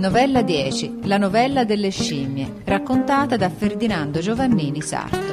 Novella 10. La novella delle scimmie, raccontata da Ferdinando Giovannini Sarto.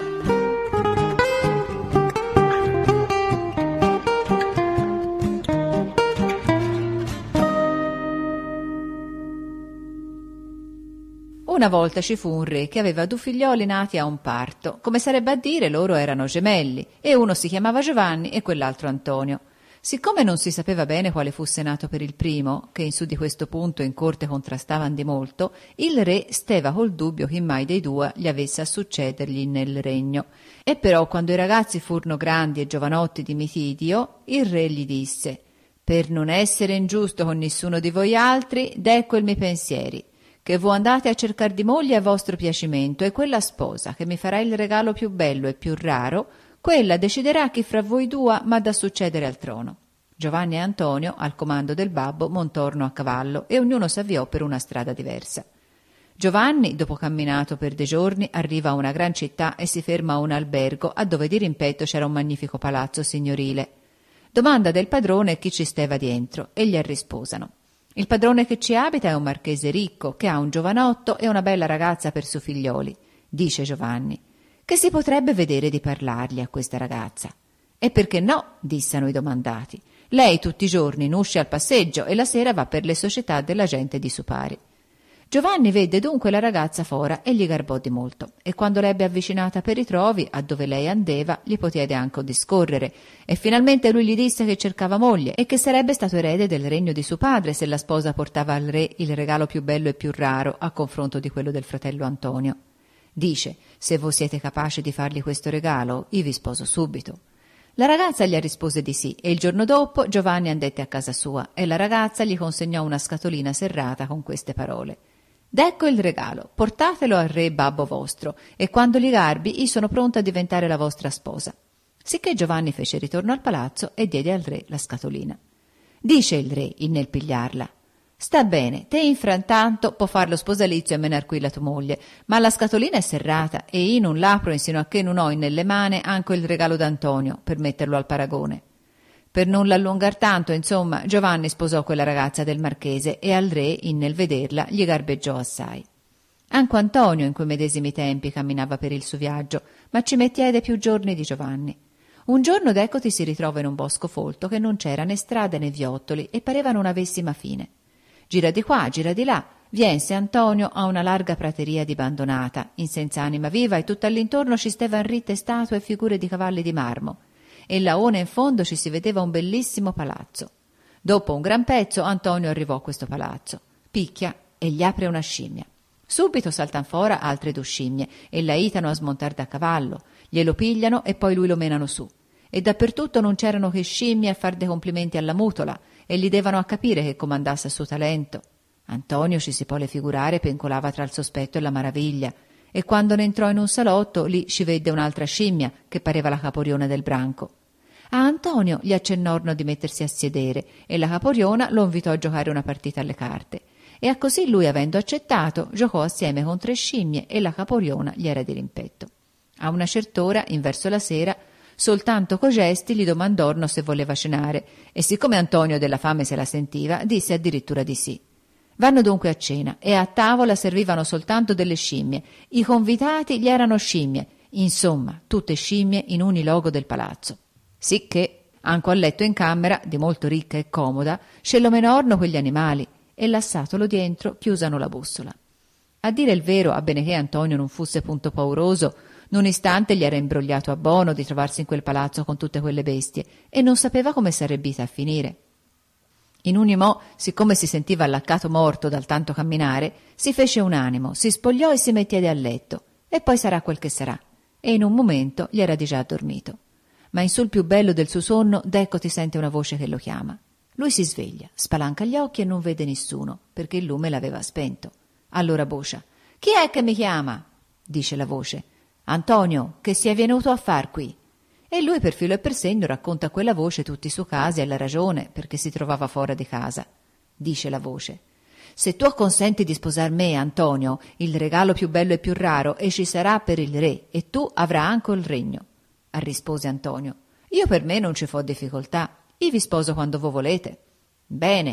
Una volta ci fu un re che aveva 2 figlioli nati a un parto, come sarebbe a dire loro erano gemelli, e uno si chiamava Giovanni e quell'altro Antonio. Siccome non si sapeva bene quale fosse nato per il primo, che in su di questo punto in corte contrastavan di molto, il re steva col dubbio chi mai dei 2 gli avesse a succedergli nel regno. E però quando i ragazzi furono grandi e giovanotti di mitidio, il re gli disse: «Per non essere ingiusto con nessuno di voi altri, decco il miei pensieri, che voi andate a cercar di moglie a vostro piacimento, e quella sposa che mi farà il regalo più bello e più raro, quella deciderà chi fra voi 2 m'ha da succedere al trono». Giovanni e Antonio, al comando del babbo, montorno a cavallo e ognuno s'avviò per una strada diversa. Giovanni, dopo camminato per dei giorni, arriva a una gran città e si ferma a un albergo, a dove di rimpetto c'era un magnifico palazzo signorile. Domanda del padrone chi ci steva dientro, e gli risposano: «Il padrone che ci abita è un marchese ricco, che ha un giovanotto e una bella ragazza per suoi figlioli». Dice Giovanni: «Che si potrebbe vedere di parlargli a questa ragazza?» «E perché no?» dissero i domandati. «Lei tutti i giorni n'usce al passeggio e la sera va per le società della gente di suo pari». Giovanni vede dunque la ragazza fora e gli garbò di molto, e quando l'ebbe avvicinata per i trovi, a dove lei andeva, gli potede anche discorrere, e finalmente lui gli disse che cercava moglie e che sarebbe stato erede del regno di suo padre se la sposa portava al re il regalo più bello e più raro a confronto di quello del fratello Antonio. Dice: «Se voi siete capaci di fargli questo regalo, io vi sposo subito». La ragazza gli rispose di sì, e il giorno dopo Giovanni andette a casa sua e la ragazza gli consegnò una scatolina serrata con queste parole: «D'ecco il regalo, portatelo al re babbo vostro, e quando gli garbi io sono pronta a diventare la vostra sposa». Sicché Giovanni fece ritorno al palazzo e diede al re la scatolina. Dice il re, nel pigliarla: «Sta bene, te infrantanto può far lo sposalizio e menar qui la tua moglie, ma la scatolina è serrata e io non l'apro insino a che non ho nelle mani anche il regalo d'Antonio per metterlo al paragone». Per non l'allungar tanto, insomma, Giovanni sposò quella ragazza del marchese e al re, nel vederla, gli garbeggiò assai. Anche Antonio in quei medesimi tempi camminava per il suo viaggio, ma ci mettiede più giorni di Giovanni. Un giorno d'eccoti si ritrova in un bosco folto che non c'era né strade né viottoli e pareva non avessima fine. Gira di qua, gira di là, viense Antonio a una larga prateria dibandonata, in senza anima viva, e tutto all'intorno ci stevan ritte statue e figure di cavalli di marmo, e laone in fondo ci si vedeva un bellissimo palazzo. Dopo un gran pezzo Antonio arrivò a questo palazzo, picchia e gli apre una scimmia. Subito saltan fora altre 2 scimmie e l'aitano a smontar da cavallo, glielo pigliano e poi lui lo menano su. E dappertutto non c'erano che scimmie a far dei complimenti alla mutola e gli devano a capire che comandasse il suo talento. Antonio ci si può le figurare pencolava tra il sospetto e la maraviglia, e quando ne entrò in un salotto lì ci vede un'altra scimmia che pareva la caporiona del branco. A Antonio gli accennorno di mettersi a sedere e la caporiona lo invitò a giocare una partita alle carte, e a così lui, avendo accettato, giocò assieme con 3 scimmie e la caporiona gli era di rimpetto. A una cert'ora, in verso la sera, soltanto co gesti gli domandorno se voleva cenare, e siccome Antonio della fame se la sentiva, disse addirittura di sì. Vanno dunque a cena, e a tavola servivano soltanto delle scimmie, i convitati gli erano scimmie, insomma tutte scimmie in ogni logo del palazzo. Sicché, anco a letto in camera, di molto ricca e comoda, ce lo menorno quegli animali, e lassatolo dientro chiusano la bussola. A dire il vero, a bene che Antonio non fosse punto pauroso, d'un istante gli era imbrogliato a bono di trovarsi in quel palazzo con tutte quelle bestie, e non sapeva come sarebbita a finire. In un'imò, siccome si sentiva allaccato morto dal tanto camminare, si fece un animo, si spogliò e si mettiede a letto, e poi sarà quel che sarà, e in un momento gli era di già addormito. Ma in sul più bello del suo sonno, d'eccoti sente una voce che lo chiama. Lui si sveglia, spalanca gli occhi e non vede nessuno, perché il lume l'aveva spento. Allora vocia: «Chi è che mi chiama?» Dice la voce: «Antonio, che si è venuto a far qui?» E lui per filo e per segno racconta a quella voce tutti i suoi casi e la ragione perché si trovava fuori di casa. Dice la voce: «Se tu acconsenti di sposar me, Antonio, il regalo più bello e più raro e ci sarà per il re, e tu avrai anche il regno». Rispose Antonio: «Io per me non ci fo difficoltà, io vi sposo quando voi volete». «Bene»,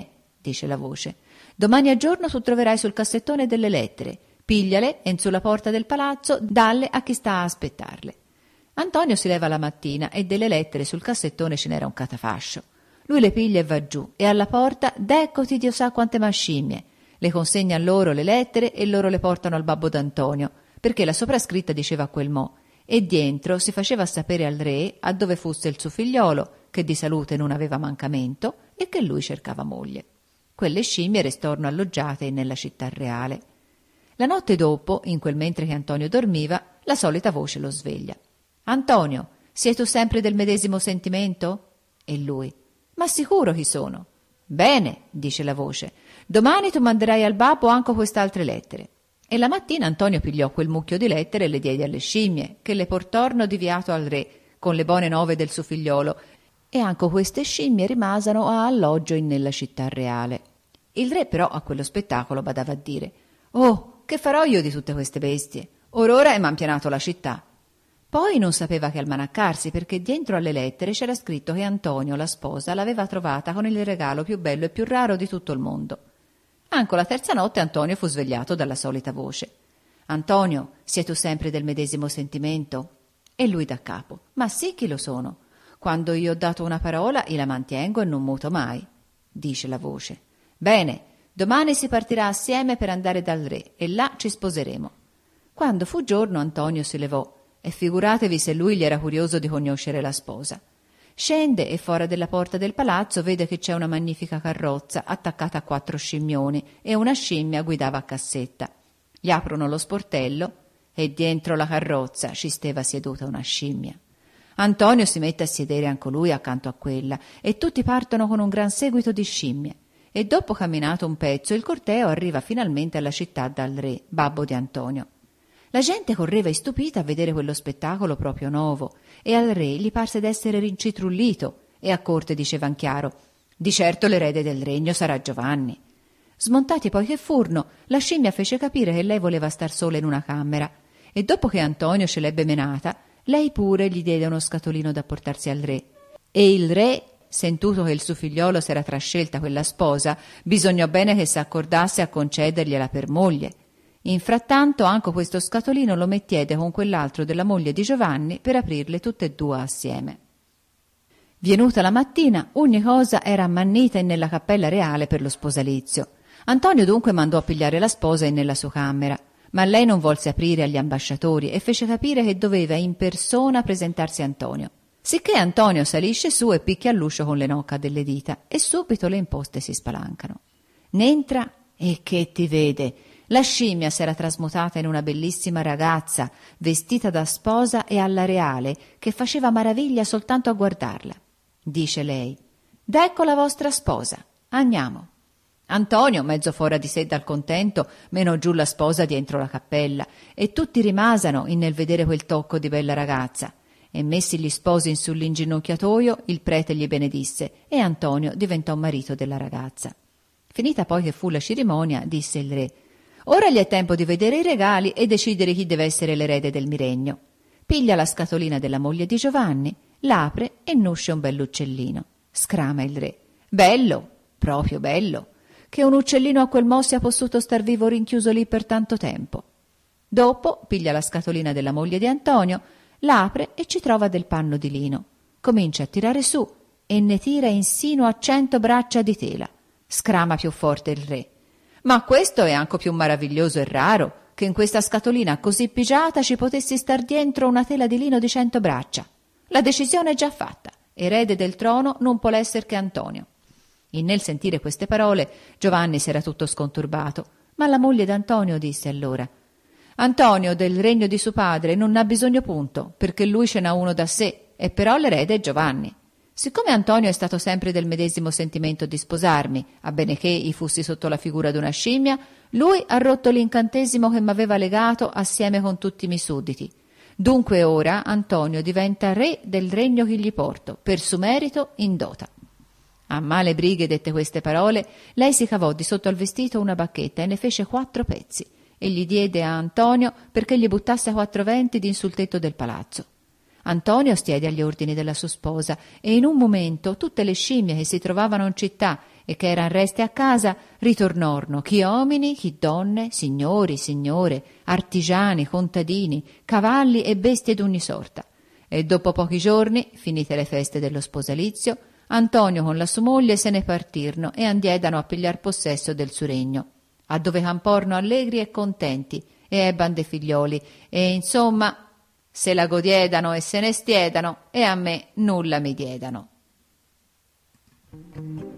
dice la voce. Domani a giorno tu troverai sul cassettone delle lettere. Pigliale e sulla porta del palazzo dalle a chi sta a aspettarle. Antonio si leva la mattina e delle lettere sul cassettone ce n'era un catafascio. Lui le piglia e va giù e alla porta deccoti Dio sa quante mascimmie. Le consegna a loro le lettere e loro le portano al babbo d'Antonio, perché la soprascritta diceva quel mo', e dientro si faceva sapere al re a dove fosse il suo figliolo, che di salute non aveva mancamento e che lui cercava moglie. Quelle scimmie restorno alloggiate nella città reale. La notte dopo, in quel mentre che Antonio dormiva, la solita voce lo sveglia. «Antonio, sei tu sempre del medesimo sentimento?» E lui: «Ma sicuro chi sono?» «Bene», dice la voce, «domani tu manderai al babbo anche quest'altre lettere». E la mattina Antonio pigliò quel mucchio di lettere e le diede alle scimmie, che le portorno diviato al re, con le buone nove del suo figliolo, e anche queste scimmie rimasero a alloggio nella città reale. Il re però a quello spettacolo badava a dire: «Oh, che farò io di tutte queste bestie? Ora è m'han pianato la città». Poi non sapeva che almanaccarsi, perché dietro alle lettere c'era scritto che Antonio, la sposa, l'aveva trovata con il regalo più bello e più raro di tutto il mondo. Anche la terza notte Antonio fu svegliato dalla solita voce. «Antonio, sei tu sempre del medesimo sentimento?» E lui da capo: «Ma sì che lo sono. Quando io ho dato una parola, io la mantengo e non muto mai», dice la voce. «Bene, domani si partirà assieme per andare dal re e là ci sposeremo». Quando fu giorno Antonio si levò, e figuratevi se lui gli era curioso di conoscere la sposa. Scende e fuori della porta del palazzo vede che c'è una magnifica carrozza attaccata a 4 scimmioni e una scimmia guidava a cassetta. Gli aprono lo sportello e dentro la carrozza ci steva seduta una scimmia. Antonio si mette a sedere anche lui accanto a quella e tutti partono con un gran seguito di scimmie. E dopo camminato un pezzo il corteo arriva finalmente alla città dal re, babbo di Antonio. La gente correva istupita a vedere quello spettacolo proprio nuovo e al re gli parse d'essere rincitrullito e a corte dicevan chiaro: «Di certo l'erede del regno sarà Giovanni». Smontati poi che furono, la scimmia fece capire che lei voleva star sola in una camera e dopo che Antonio ce l'ebbe menata, lei pure gli diede uno scatolino da portarsi al re. E il re, sentuto che il suo figliolo s'era trascelta quella sposa, bisognò bene che s'accordasse a concedergliela per moglie. Infrattanto anche questo scatolino lo mettiede con quell'altro della moglie di Giovanni per aprirle tutte e due assieme. Venuta la mattina, ogni cosa era ammannita nella cappella reale per lo sposalizio. Antonio dunque mandò a pigliare la sposa nella sua camera, ma lei non volse aprire agli ambasciatori e fece capire che doveva in persona presentarsi Antonio. Sicché Antonio salisce su e picchia all'uscio con le nocche delle dita e subito le imposte si spalancano. N'entra e che ti vede? La scimmia s'era trasmutata in una bellissima ragazza, vestita da sposa e alla reale, che faceva maraviglia soltanto a guardarla. Dice lei: «D'ecco la vostra sposa, andiamo». Antonio, mezzo fuori di sé dal contento, menò giù la sposa dientro la cappella, e tutti rimasano nel vedere quel tocco di bella ragazza. E messi gli sposi in sull'inginocchiatoio, il prete gli benedisse, e Antonio diventò marito della ragazza. Finita poi che fu la cerimonia, disse il re: «Ora gli è tempo di vedere i regali e decidere chi deve essere l'erede del mi regno». Piglia la scatolina della moglie di Giovanni, l'apre e n'usce un bell'uccellino. Scrama il re: «Bello, proprio bello, che un uccellino a quel mo sia possuto star vivo rinchiuso lì per tanto tempo». Dopo piglia la scatolina della moglie di Antonio, l'apre e ci trova del panno di lino. Comincia a tirare su e ne tira insino a 100 braccia di tela. Scrama più forte il re: «Ma questo è anche più maraviglioso e raro, che in questa scatolina così pigiata ci potessi star dientro una tela di lino di 100 braccia. La decisione è già fatta, erede del trono non può esser che Antonio». E nel sentire queste parole Giovanni s'era tutto sconturbato, ma la moglie d'Antonio disse allora: «Antonio del regno di suo padre non n'ha bisogno punto, perché lui ce n'ha uno da sé, e però l'erede è Giovanni. Siccome Antonio è stato sempre del medesimo sentimento di sposarmi, a bene che i fussi sotto la figura d'una scimmia, lui ha rotto l'incantesimo che m'aveva legato assieme con tutti i miei sudditi. Dunque ora Antonio diventa re del regno che gli porto, per suo merito in dota». A male brighe dette queste parole, lei si cavò di sotto al vestito una bacchetta e ne fece 4 pezzi, e gli diede a Antonio perché gli buttasse a 4 venti din sul tetto del palazzo. Antonio stiede agli ordini della sua sposa e in un momento tutte le scimmie che si trovavano in città e che eran reste a casa, ritornorno chi uomini, chi donne, signori, signore, artigiani, contadini, cavalli e bestie d'ogni sorta. E dopo pochi giorni, finite le feste dello sposalizio, Antonio con la sua moglie se ne partirono e andiedano a pigliar possesso del suo regno, a dove camporno allegri e contenti, e ebban de figlioli, e insomma se la godiedano e se ne stiedano, e a me nulla mi diedano.